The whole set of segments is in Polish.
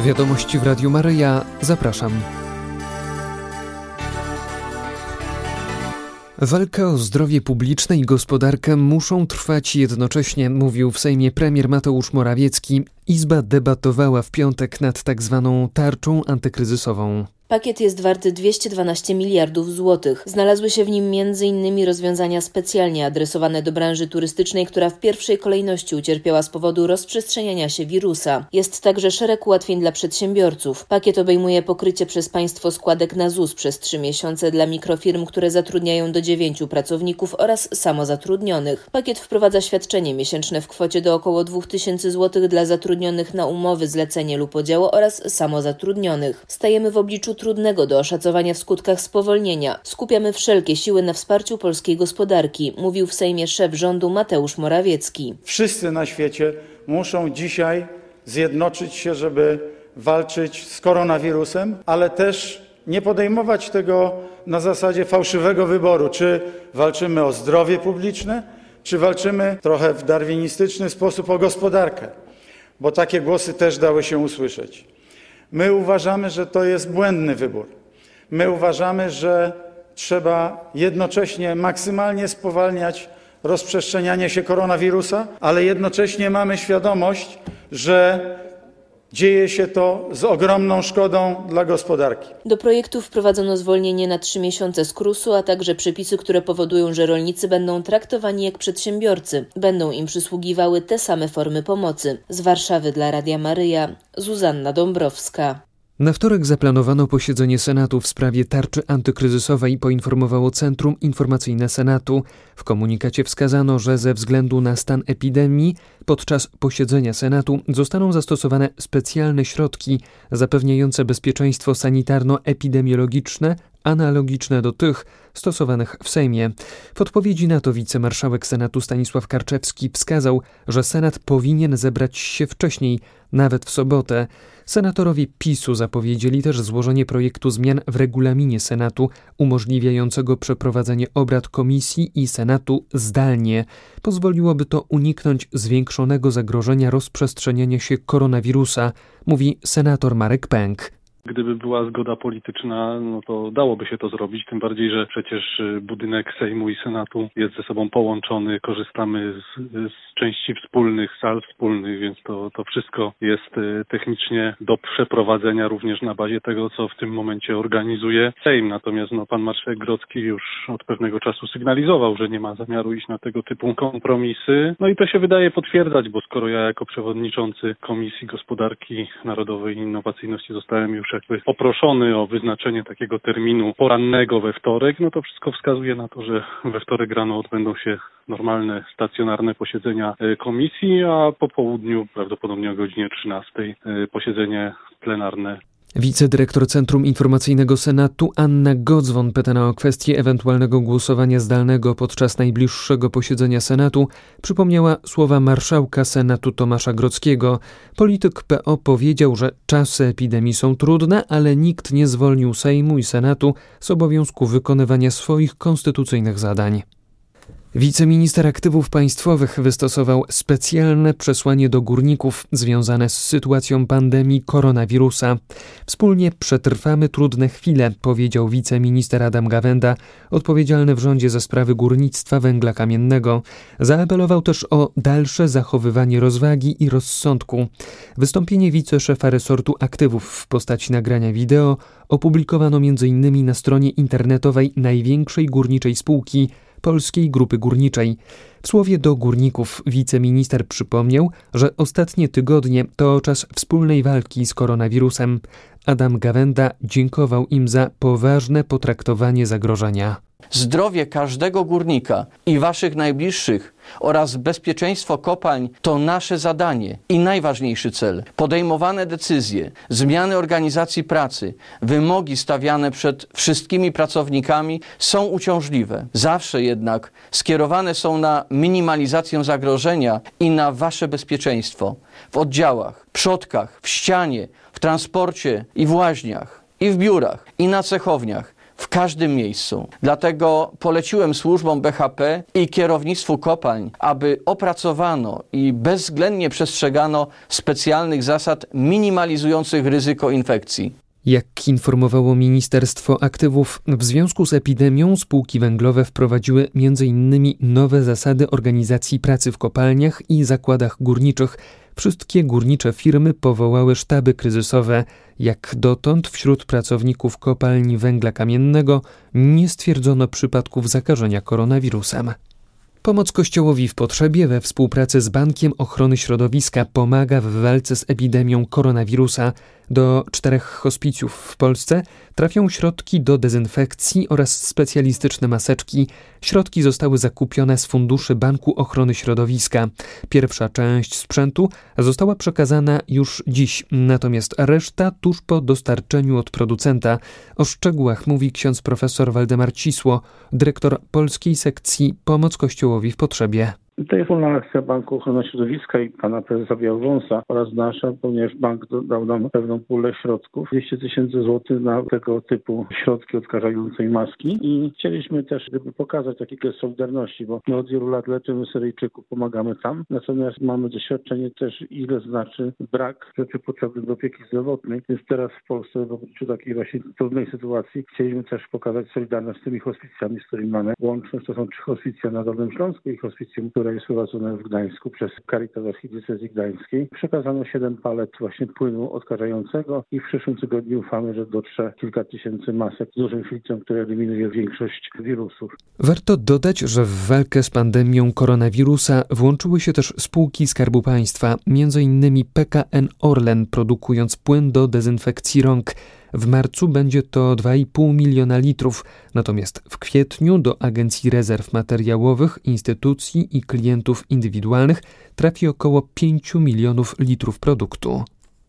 Wiadomości w Radiu Maryja. Zapraszam. Walka o zdrowie publiczne i gospodarkę muszą trwać jednocześnie, mówił w Sejmie premier Mateusz Morawiecki. Izba debatowała w piątek nad tak zwaną tarczą antykryzysową. Pakiet jest warty 212 miliardów złotych. Znalazły się w nim m.in. rozwiązania specjalnie adresowane do branży turystycznej, która w pierwszej kolejności ucierpiała z powodu rozprzestrzeniania się wirusa. Jest także szereg ułatwień dla przedsiębiorców. Pakiet obejmuje pokrycie przez państwo składek na ZUS przez 3 miesiące dla mikrofirm, które zatrudniają do 9 pracowników oraz samozatrudnionych. Pakiet wprowadza świadczenie miesięczne w kwocie do około 2000 zł dla zatrudnionych na umowy, zlecenie lub podział oraz samozatrudnionych. Stajemy w obliczu trudnego do oszacowania w skutkach spowolnienia. Skupiamy wszelkie siły na wsparciu polskiej gospodarki, mówił w Sejmie szef rządu Mateusz Morawiecki. Wszyscy na świecie muszą dzisiaj zjednoczyć się, żeby walczyć z koronawirusem, ale też nie podejmować tego na zasadzie fałszywego wyboru, czy walczymy o zdrowie publiczne, czy walczymy trochę w darwinistyczny sposób o gospodarkę, bo takie głosy też dały się usłyszeć. My uważamy, że to jest błędny wybór. My uważamy, że trzeba jednocześnie maksymalnie spowalniać rozprzestrzenianie się koronawirusa, ale jednocześnie mamy świadomość, że dzieje się to z ogromną szkodą dla gospodarki. Do projektu wprowadzono zwolnienie na 3 miesiące z KRUS-u, a także przepisy, które powodują, że rolnicy będą traktowani jak przedsiębiorcy. Będą im przysługiwały te same formy pomocy. Z Warszawy dla Radia Maryja, Zuzanna Dąbrowska. Na wtorek zaplanowano posiedzenie Senatu w sprawie tarczy antykryzysowej, poinformowało Centrum Informacyjne Senatu. W komunikacie wskazano, że ze względu na stan epidemii podczas posiedzenia Senatu zostaną zastosowane specjalne środki zapewniające bezpieczeństwo sanitarno-epidemiologiczne, analogiczne do tych stosowanych w Sejmie. W odpowiedzi na to wicemarszałek Senatu Stanisław Karczewski wskazał, że Senat powinien zebrać się wcześniej, nawet w sobotę. Senatorowie PiS-u zapowiedzieli też złożenie projektu zmian w regulaminie Senatu umożliwiającego przeprowadzenie obrad komisji i Senatu zdalnie. Pozwoliłoby to uniknąć zwiększonego zagrożenia rozprzestrzeniania się koronawirusa, mówi senator Marek Pęk. Gdyby była zgoda polityczna, no to dałoby się to zrobić, tym bardziej, że przecież budynek Sejmu i Senatu jest ze sobą połączony, korzystamy z części wspólnych, sal wspólnych, więc to wszystko jest technicznie do przeprowadzenia również na bazie tego, co w tym momencie organizuje Sejm. Natomiast pan marszałek Grodzki już od pewnego czasu sygnalizował, że nie ma zamiaru iść na tego typu kompromisy. No i to się wydaje potwierdzać, bo skoro ja jako przewodniczący Komisji Gospodarki Narodowej i Innowacyjności zostałem już jakby poproszony o wyznaczenie takiego terminu porannego we wtorek, no to wszystko wskazuje na to, że we wtorek rano odbędą się normalne, stacjonarne posiedzenia komisji, a po południu, prawdopodobnie o godzinie 13, posiedzenie plenarne. Wicedyrektor Centrum Informacyjnego Senatu Anna Godzwon, pytana o kwestię ewentualnego głosowania zdalnego podczas najbliższego posiedzenia Senatu, przypomniała słowa marszałka Senatu Tomasza Grodzkiego. Polityk PO powiedział, że czasy epidemii są trudne, ale nikt nie zwolnił Sejmu i Senatu z obowiązku wykonywania swoich konstytucyjnych zadań. Wiceminister Aktywów Państwowych wystosował specjalne przesłanie do górników związane z sytuacją pandemii koronawirusa. Wspólnie przetrwamy trudne chwile, powiedział wiceminister Adam Gawęda, odpowiedzialny w rządzie za sprawy górnictwa węgla kamiennego. Zaapelował też o dalsze zachowywanie rozwagi i rozsądku. Wystąpienie wiceszefa resortu aktywów w postaci nagrania wideo opublikowano m.in. na stronie internetowej największej górniczej spółki, Polskiej Grupy Górniczej. W słowie do górników wiceminister przypomniał, że ostatnie tygodnie to czas wspólnej walki z koronawirusem. Adam Gawęda dziękował im za poważne potraktowanie zagrożenia. Zdrowie każdego górnika i waszych najbliższych oraz bezpieczeństwo kopalń to nasze zadanie i najważniejszy cel. Podejmowane decyzje, zmiany organizacji pracy, wymogi stawiane przed wszystkimi pracownikami są uciążliwe. Zawsze jednak skierowane są na minimalizację zagrożenia i na wasze bezpieczeństwo. W oddziałach, przodkach, w ścianie, w transporcie i w łaźniach, i w biurach, i na cechowniach. W w każdym miejscu. Dlatego poleciłem służbom BHP i kierownictwu kopalń, aby opracowano i bezwzględnie przestrzegano specjalnych zasad minimalizujących ryzyko infekcji. Jak informowało Ministerstwo Aktywów, w związku z epidemią spółki węglowe wprowadziły m.in. nowe zasady organizacji pracy w kopalniach i zakładach górniczych. Wszystkie górnicze firmy powołały sztaby kryzysowe. Jak dotąd wśród pracowników kopalni węgla kamiennego nie stwierdzono przypadków zakażenia koronawirusem. Pomoc Kościołowi w potrzebie we współpracy z Bankiem Ochrony Środowiska pomaga w walce z epidemią koronawirusa. Do 4 hospicjów w Polsce trafią środki do dezynfekcji oraz specjalistyczne maseczki. Środki zostały zakupione z funduszy Banku Ochrony Środowiska. Pierwsza część sprzętu została przekazana już dziś, natomiast reszta tuż po dostarczeniu od producenta. O szczegółach mówi ksiądz profesor Waldemar Cisło, dyrektor polskiej sekcji Pomoc Kościołowi w potrzebie. To jest wspólna akcja Banku Ochrony Środowiska i pana prezesa Białowąsa oraz nasza, ponieważ bank dał nam pewną pulę środków, 200 000 złotych na tego typu środki odkażające i maski. I chcieliśmy też pokazać taki gest solidarności, bo my od wielu lat leczymy Syryjczyków, pomagamy tam. Natomiast mamy doświadczenie też, ile znaczy brak rzeczy potrzebnych do opieki zdrowotnej. Więc teraz w Polsce, w obliczu takiej właśnie trudnej sytuacji, chcieliśmy też pokazać solidarność z tymi hospicjami, z którymi mamy łączność. To są 3 hospicja na Dolnym Śląsku i hospicjum, które jest prowadzone w Gdańsku przez Caritas Archidiecezji Gdańskiej. Przekazano 7 palet właśnie płynu odkażającego i w przyszłym tygodniu ufamy, że dotrze kilka tysięcy masek z dużym filtrem, które eliminuje większość wirusów. Warto dodać, że w walkę z pandemią koronawirusa włączyły się też spółki Skarbu Państwa, m.in. PKN Orlen, produkując płyn do dezynfekcji rąk. W marcu będzie to 2,5 miliona litrów, natomiast w kwietniu do Agencji Rezerw Materiałowych, instytucji i klientów indywidualnych trafi około 5 milionów litrów produktu.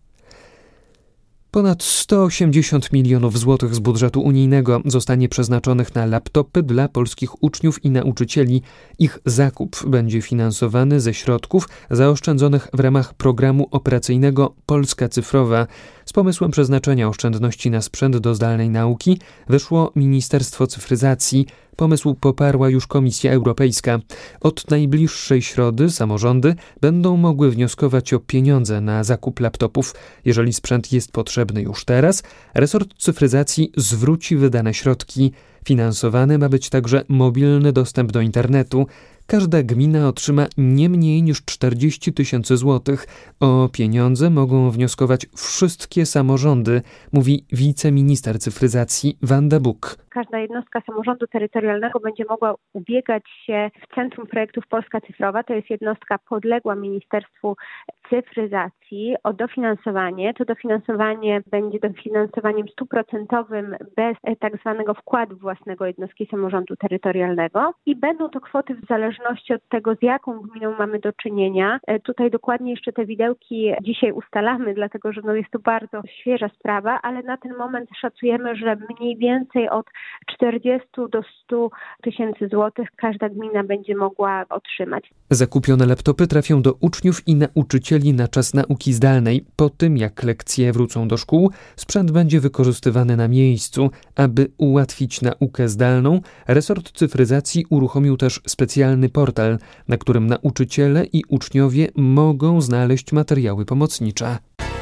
Ponad 180 milionów złotych z budżetu unijnego zostanie przeznaczonych na laptopy dla polskich uczniów i nauczycieli. Ich zakup będzie finansowany ze środków zaoszczędzonych w ramach programu operacyjnego Polska Cyfrowa. Z pomysłem przeznaczenia oszczędności na sprzęt do zdalnej nauki wyszło Ministerstwo Cyfryzacji. Pomysł poparła już Komisja Europejska. Od najbliższej środy samorządy będą mogły wnioskować o pieniądze na zakup laptopów. Jeżeli sprzęt jest potrzebny już teraz, resort cyfryzacji zwróci wydane środki. Finansowany ma być także mobilny dostęp do internetu. Każda gmina otrzyma nie mniej niż 40 000 złotych. O pieniądze mogą wnioskować wszystkie samorządy, mówi wiceminister cyfryzacji Wanda Buk. Każda jednostka samorządu terytorialnego będzie mogła ubiegać się w Centrum Projektów Polska Cyfrowa. To jest jednostka podległa Ministerstwu Cyfryzacji o dofinansowanie. To dofinansowanie będzie dofinansowaniem 100% bez tak zwanego wkładu własnego jednostki samorządu terytorialnego i będą to kwoty w zależności od tego, z jaką gminą mamy do czynienia. Tutaj dokładnie jeszcze te widełki dzisiaj ustalamy, dlatego że jest to bardzo świeża sprawa, ale na ten moment szacujemy, że mniej więcej od 40 do 100 tysięcy złotych każda gmina będzie mogła otrzymać. Zakupione laptopy trafią do uczniów i nauczycieli na czas nauki zdalnej. Po tym, jak lekcje wrócą do szkół, sprzęt będzie wykorzystywany na miejscu. Aby ułatwić naukę zdalną, resort cyfryzacji uruchomił też specjalny portal, na którym nauczyciele i uczniowie mogą znaleźć materiały pomocnicze.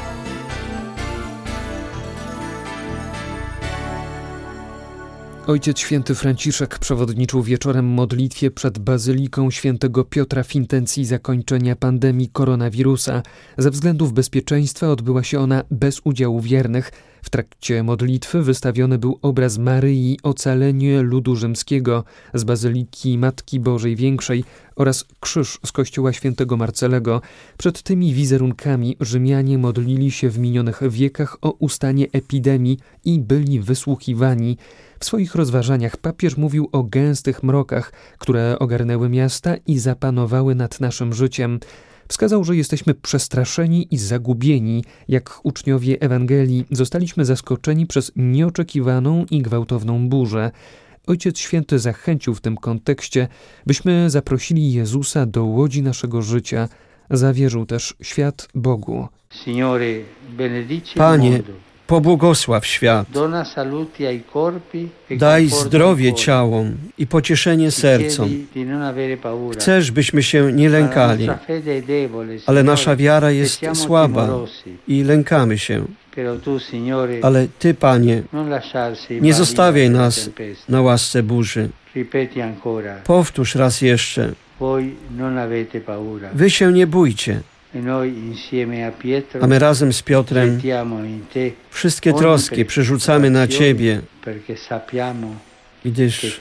Ojciec Święty Franciszek przewodniczył wieczorem modlitwie przed Bazyliką Świętego Piotra w intencji zakończenia pandemii koronawirusa. Ze względów bezpieczeństwa odbyła się ona bez udziału wiernych. W trakcie modlitwy wystawiony był obraz Maryi Ocalenie ludu rzymskiego z Bazyliki Matki Bożej Większej oraz krzyż z kościoła Świętego Marcelego. Przed tymi wizerunkami Rzymianie modlili się w minionych wiekach o ustanie epidemii i byli wysłuchiwani. W swoich rozważaniach papież mówił o gęstych mrokach, które ogarnęły miasta i zapanowały nad naszym życiem. Wskazał, że jesteśmy przestraszeni i zagubieni. Jak uczniowie Ewangelii zostaliśmy zaskoczeni przez nieoczekiwaną i gwałtowną burzę. Ojciec Święty zachęcił w tym kontekście, byśmy zaprosili Jezusa do łodzi naszego życia. Zawierzył też świat Bogu. Panie, pobłogosław świat. Daj zdrowie ciałom i pocieszenie sercom. Chcesz, byśmy się nie lękali, ale nasza wiara jest słaba i lękamy się. Ale Ty, Panie, nie zostawiaj nas na łasce burzy. Powtórz raz jeszcze. Wy się nie bójcie. A my razem z Piotrem wszystkie troski przerzucamy na Ciebie, gdyż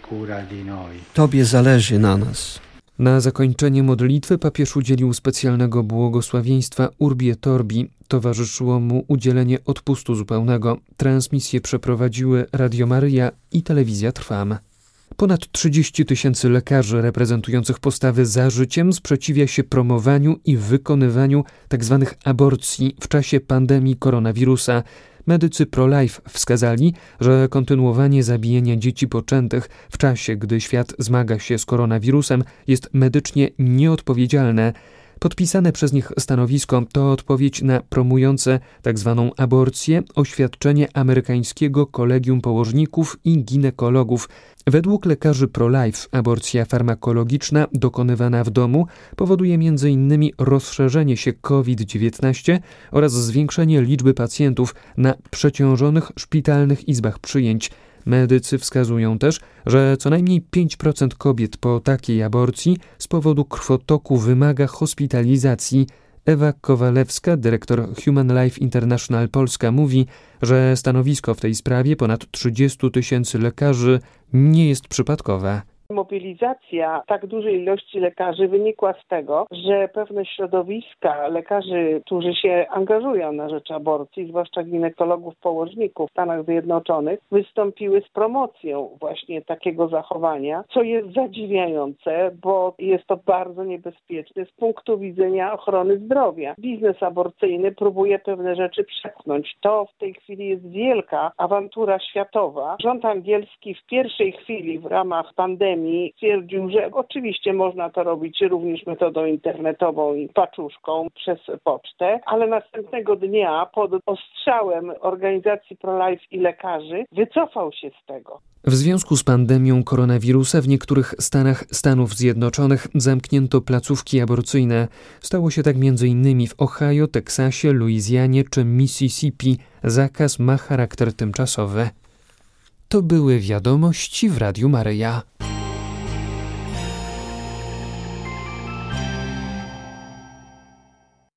Tobie zależy na nas. Na zakończenie modlitwy papież udzielił specjalnego błogosławieństwa Urbi et Orbi. Towarzyszyło mu udzielenie odpustu zupełnego. Transmisję przeprowadziły Radio Maryja i Telewizja Trwam. Ponad 30 000 lekarzy reprezentujących postawy za życiem sprzeciwia się promowaniu i wykonywaniu tzw. aborcji w czasie pandemii koronawirusa. Medycy pro-life wskazali, że kontynuowanie zabijania dzieci poczętych w czasie, gdy świat zmaga się z koronawirusem, jest medycznie nieodpowiedzialne. Podpisane przez nich stanowisko to odpowiedź na promujące tzw. aborcję oświadczenie amerykańskiego Kolegium Położników i Ginekologów. Według lekarzy pro-life aborcja farmakologiczna dokonywana w domu powoduje m.in. rozszerzenie się COVID-19 oraz zwiększenie liczby pacjentów na przeciążonych szpitalnych izbach przyjęć. Medycy wskazują też, że co najmniej 5% kobiet po takiej aborcji z powodu krwotoku wymaga hospitalizacji. Ewa Kowalewska, dyrektor Human Life International Polska, mówi, że stanowisko w tej sprawie ponad 30 000 lekarzy nie jest przypadkowe. Mobilizacja tak dużej ilości lekarzy wynikła z tego, że pewne środowiska lekarzy, którzy się angażują na rzecz aborcji, zwłaszcza ginekologów, położników w Stanach Zjednoczonych, wystąpiły z promocją właśnie takiego zachowania, co jest zadziwiające, bo jest to bardzo niebezpieczne z punktu widzenia ochrony zdrowia. Biznes aborcyjny próbuje pewne rzeczy przepchnąć. To w tej chwili jest wielka awantura światowa. Rząd angielski w pierwszej chwili w ramach pandemii stwierdził, że oczywiście można to robić również metodą internetową i paczuszką przez pocztę, ale następnego dnia pod ostrzałem organizacji pro-life i lekarzy wycofał się z tego. W związku z pandemią koronawirusa w niektórych stanach Stanów Zjednoczonych zamknięto placówki aborcyjne. Stało się tak m.in. w Ohio, Teksasie, Luizjanie czy Mississippi. Zakaz ma charakter tymczasowy. To były wiadomości w Radiu Maryja.